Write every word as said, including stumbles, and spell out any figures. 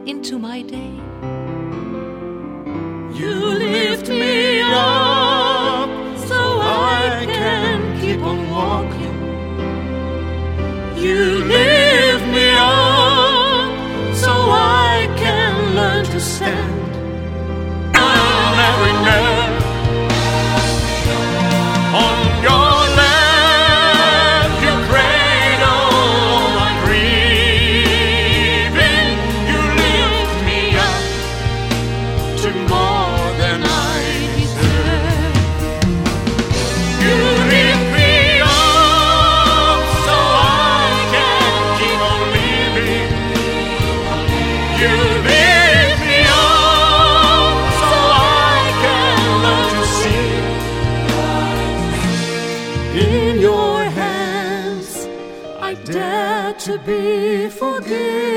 into my day. You lift me up so I can keep on walking. You lift me up so I can learn to stand. Every man on your lap, you cradle all my grieving. You lift me up to more than I deserve. You lift me up so I can keep on living. You lift me up so I can learn to see. In your hands I dare to be forgiven.